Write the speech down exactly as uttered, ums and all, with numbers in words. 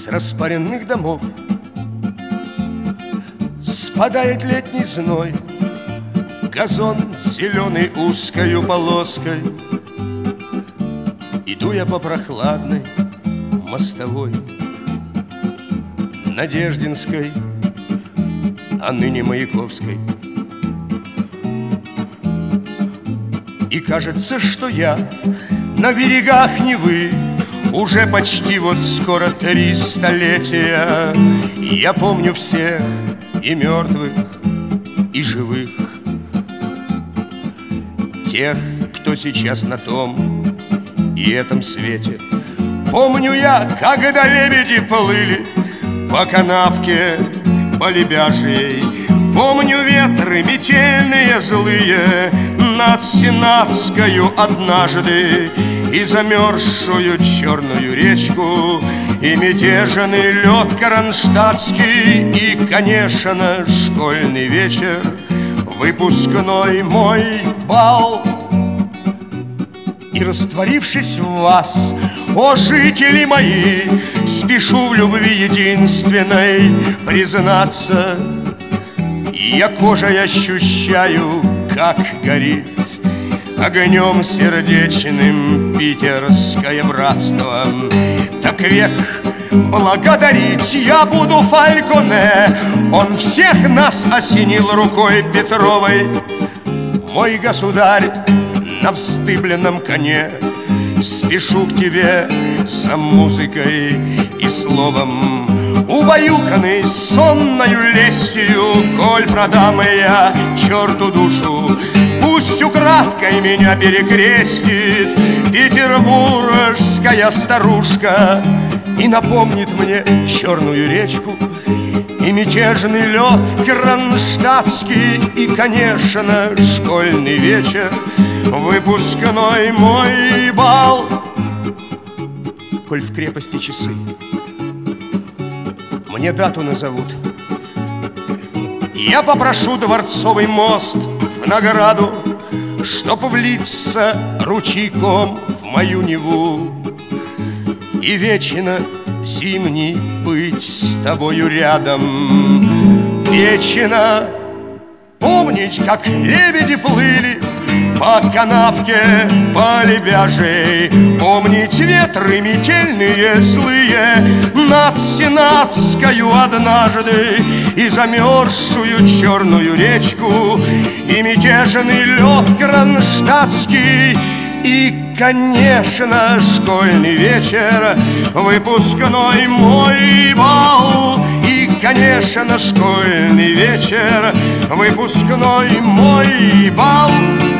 распаренных домов спадает летний зной, газон зеленый узкою полоской. Иду я по прохладной мостовой Надеждинской, а ныне Маяковской. И кажется, что я на берегах Невы уже почти вот скоро три столетия. Я помню всех и мертвых, и живых, тех, кто сейчас на том и этом свете. Помню я, когда лебеди плыли по канавке, по Лебяжьей. Помню ветры метельные злые над Сенатскою однажды, и замерзшую черную речку, и мятежный лед кронштадтский, и, конечно, школьный вечер, выпускной мой бал. И, растворившись в вас, о, жители мои, спешу в любви единственной признаться. Я кожей ощущаю, как горит огнем сердечным питерское братство. Так век благодарить я буду Фальконе, он всех нас осенил рукой Петровой. Мой государь на вздыбленном коне, спешу к тебе за музыкой и словом, убаюканный сонною лестью. Коль продам я черту душу, пусть украдкой меня перекрестит петербургская старушка и напомнит мне черную речку и мятежный лед кронштадтский, и, конечно, школьный вечер, выпускной мой бал. Коль в крепости часы мне дату назовут, я попрошу дворцовый мост в награду, чтоб влиться ручейком в мою Неву и вечно зимний быть с тобою рядом. Вечно помнить, как лебеди плыли по канавке, по Лебяжьей. Помнить ветры метельные злые над Сенатскою однажды, и замерзшую черную речку, и мятежный лед кронштадтский, и, конечно, школьный вечер, выпускной мой бал. И, конечно, школьный вечер, выпускной мой бал.